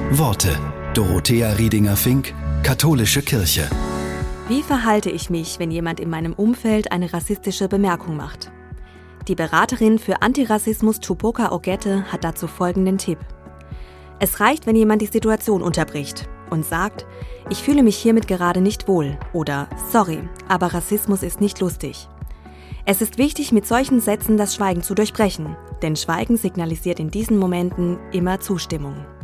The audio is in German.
Worte. Dorothea Riedinger-Fink, Katholische Kirche. Wie verhalte ich mich, wenn jemand in meinem Umfeld eine rassistische Bemerkung macht? Die Beraterin für Antirassismus Tupoka Ogette hat dazu folgenden Tipp. Es reicht, wenn jemand die Situation unterbricht und sagt, ich fühle mich hiermit gerade nicht wohl oder sorry, aber Rassismus ist nicht lustig. Es ist wichtig, mit solchen Sätzen das Schweigen zu durchbrechen, denn Schweigen signalisiert in diesen Momenten immer Zustimmung.